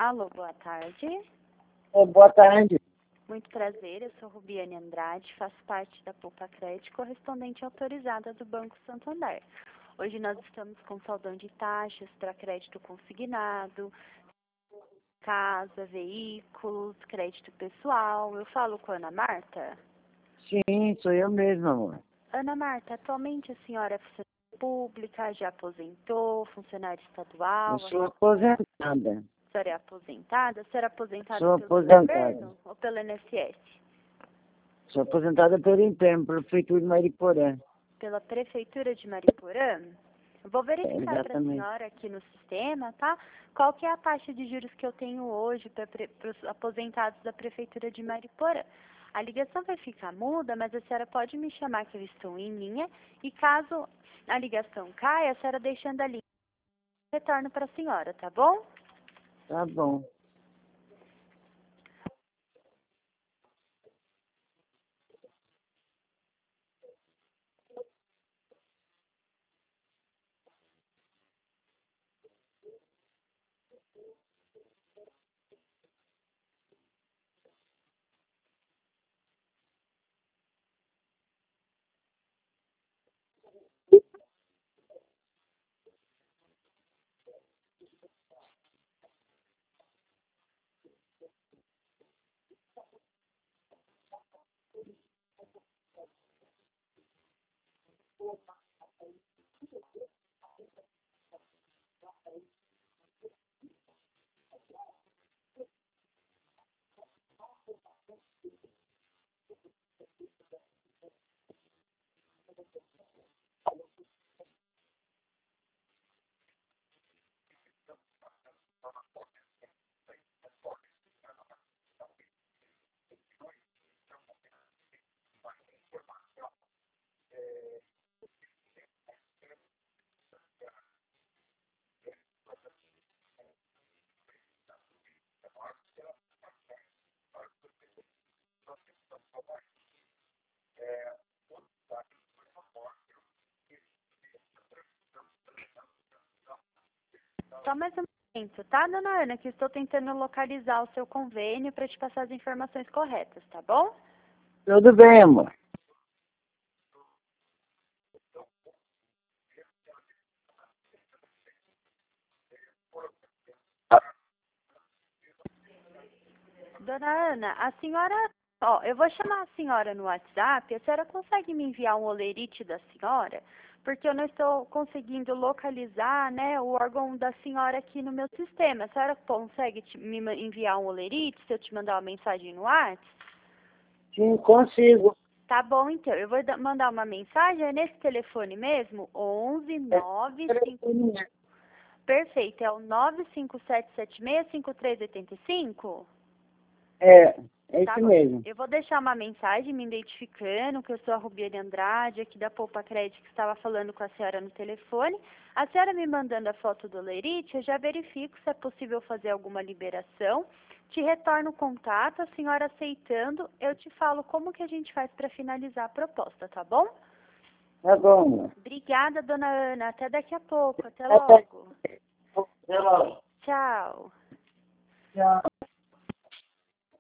Alô, boa tarde. Boa tarde. Muito prazer, eu sou Rubiane Andrade, faço parte da Poupa Crédito, correspondente autorizada do Banco Santander. Hoje nós estamos com saldão de taxas para crédito consignado, casa, veículos, crédito pessoal. Eu falo com a Ana Marta? Sim, sou eu mesma, amor. Ana Marta, atualmente a senhora é funcionária pública, já aposentou, funcionária estadual? Eu sou aposentada. A senhora é aposentada? A senhora é aposentada Sou pelo aposentada. governo ou pelo INSS? Sou aposentada pelo INPEM, Prefeitura de Mariporã. Pela Prefeitura de Mariporã? Eu vou verificar para a Exatamente. senhora aqui no sistema, tá? Qual que é a taxa de juros que eu tenho hoje para os aposentados da Prefeitura de Mariporã. A ligação vai ficar muda, mas a senhora pode me chamar que eu estou em linha. E caso a ligação caia, a senhora deixando a linha, eu retorno para a senhora, tá bom? Tá bom. Só mais um momento, tá, dona Ana? Que eu estou tentando localizar o seu convênio para te passar as informações corretas, tá bom? Tudo bem, amor. Dona Ana, a senhora... Ó, eu vou chamar a senhora no WhatsApp. A senhora consegue me enviar um olerite da senhora? Porque eu não estou conseguindo localizar, né, o órgão da senhora aqui no meu sistema. A senhora consegue me enviar um olerite se eu te mandar uma mensagem no WhatsApp? Sim, consigo. Tá bom, então. Eu vou mandar uma mensagem, é nesse telefone mesmo? 11 9... Perfeito, é o 957765385? É Tá isso bom. mesmo. Eu vou deixar uma mensagem me identificando que eu sou a Rubiane Andrade, aqui da Poupa Crédito, que estava falando com a senhora no telefone. A senhora me mandando a foto do olerite, eu já verifico se é possível fazer alguma liberação. Te retorno o contato, a senhora aceitando, eu te falo como que a gente faz para finalizar a proposta, tá bom? Tá bom, amor. Obrigada, dona Ana. Até daqui a pouco. Até Até logo. logo. Tchau. Tchau.